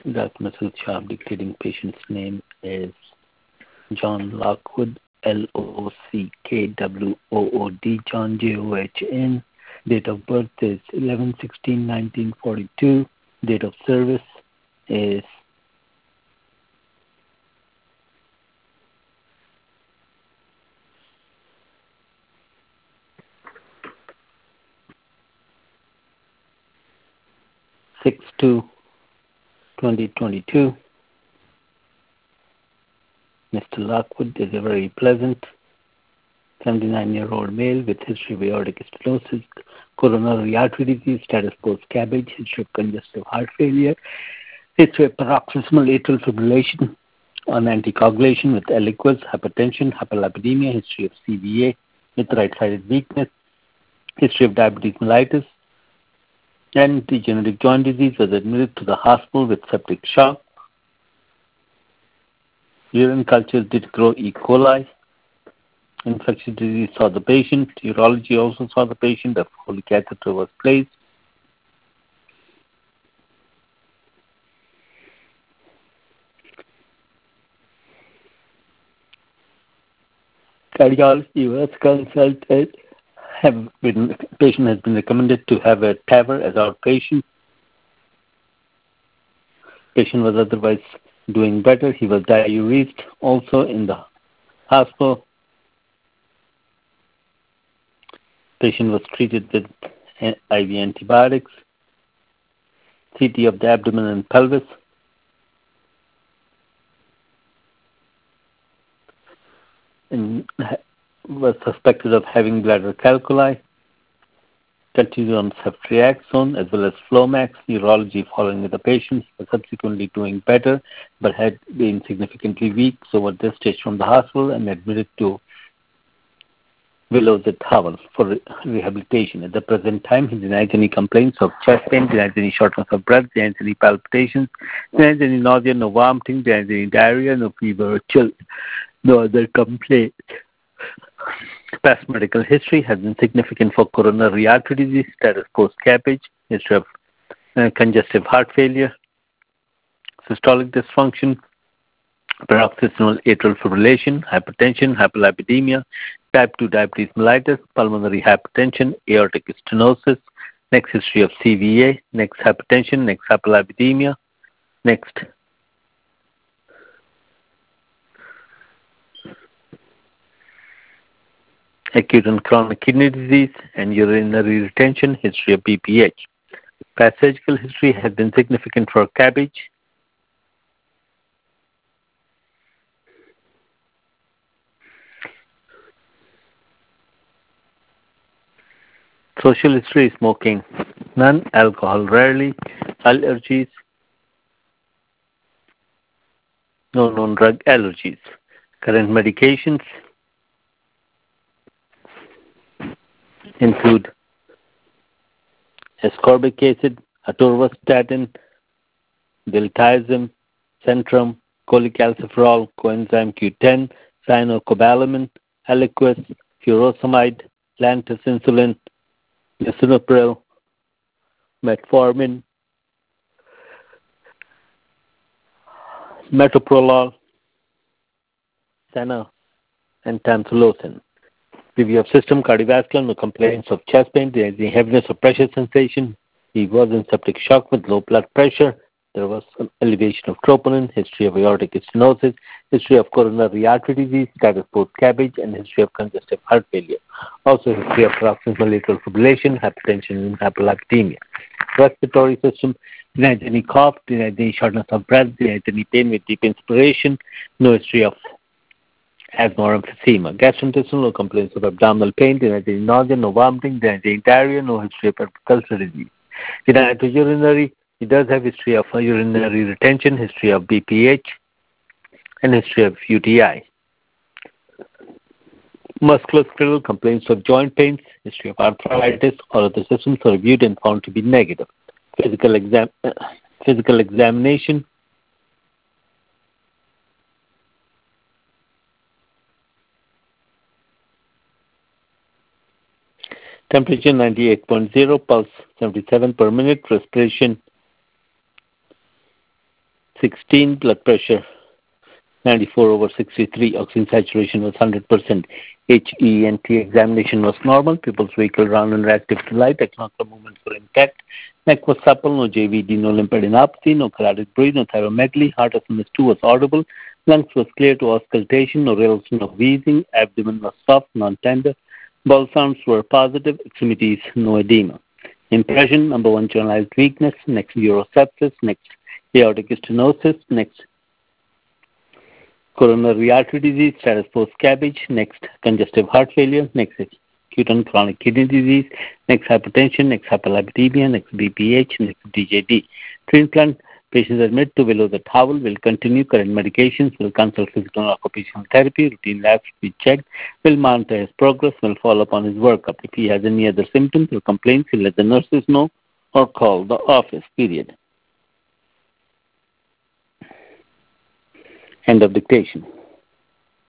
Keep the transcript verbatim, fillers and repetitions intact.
Doctor Mister Sharp dictating patient's name is John Lockwood, L O C K W O O D, John J O H N. Date of birth is eleven sixteen nineteen forty-two. Date of service is six two twenty twenty-two. Mister Lockwood is a very pleasant seventy-nine-year-old male with history of aortic stenosis, coronary artery disease, status post-cabbage, history of congestive heart failure, history of paroxysmal atrial fibrillation on anticoagulation with Eliquis, hypertension, hyperlipidemia, history of C V A with right-sided weakness, history of diabetes mellitus, and degenerative joint disease, was admitted to the hospital with septic shock. Urine cultures did grow E. coli. Infectious disease saw the patient. Urology also saw the patient. A Foley catheter was placed. Cardiology was consulted. Have been, patient has been recommended to have a TAVR as outpatient. Patient was otherwise doing better. He was diuresed also in the hospital. Patient was treated with I V antibiotics. C T of the abdomen and pelvis. And was suspected of having bladder calculi. Continued on ceftriaxone as well as Flomax. Urology following with the patient was subsequently doing better but had been significantly weak, so was discharged from the hospital and admitted to Willows at Howell for rehabilitation. At the present time, he denies any complaints of chest pain, denies any shortness of breath, denies any palpitations, denies any nausea, no vomiting, denies any diarrhea, no fever or chill, no other complaints. Past medical history has been significant for coronary artery disease, status post-cabbage, history of uh, congestive heart failure, systolic dysfunction, paroxysmal atrial fibrillation, hypertension, hyperlipidemia, type two diabetes mellitus, pulmonary hypertension, aortic stenosis, next history of C V A, next hypertension, next hyperlipidemia, next acute and chronic kidney disease and urinary retention, history of B P H. Past surgical history has been significant for cabbage. Social history, smoking, none, alcohol rarely, allergies, no known drug allergies. Current medications include ascorbic acid, atorvastatin, diltiazem, Centrum, cholecalciferol, coenzyme Q ten, cyanocobalamin, Eliquis, furosemide, Lantus insulin, lisinopril, metformin, metoprolol, Senna, and tamsulosin. Review of system, cardiovascular, no complaints of chest pain, there is heaviness or pressure sensation. He was in septic shock with low blood pressure. There was some elevation of troponin, history of aortic stenosis, history of coronary artery disease, status post-cabbage, and history of congestive heart failure. Also, history of paroxysmal atrial fibrillation, hypertension, and hyperlipidemia. Respiratory system, denies any cough, denies any shortness of breath, denies any pain with deep inspiration, no history of asthma or emphysema. Gastrointestinal, no complaints of abdominal pain, denies any nausea, no vomiting, denies any diarrhea, no history of ulcer disease. Denied to urinary, he does have history of urinary retention, history of B P H, and history of U T I. Musculoskeletal, complaints of joint pains, history of arthritis, all of the systems are reviewed and found to be negative. Physical exam, uh, physical examination. Temperature ninety-eight point zero, pulse seventy-seven per minute, respiration sixteen, blood pressure ninety-four over sixty-three, oxygen saturation was one hundred percent. H E N T examination was normal. Pupils vehicle round and reactive to light. Echonocal movements were intact. Neck was supple. No J V D, no lymphadenopathy, no carotid breath, no thyromegaly. Heart S M S two was audible. Lungs was clear to auscultation. No relation of wheezing. Abdomen was soft, non-tender. Bowel sounds were positive. Extremities, no edema. Impression, number one, generalized weakness. Next, urosepsis. Next, aortic stenosis. Next, coronary artery disease, status post-cabbage. Next, congestive heart failure. Next, acute and chronic kidney disease. Next, hypertension. Next, hyperlipidemia. Next, B P H. Next, D J D. Treatment plan, patients admitted to below the towel will continue current medications, will consult physical and occupational therapy, routine labs will be checked, will monitor his progress, will follow up on his workup. If he has any other symptoms or complaints, he'll let the nurses know or call the office, period. End of dictation.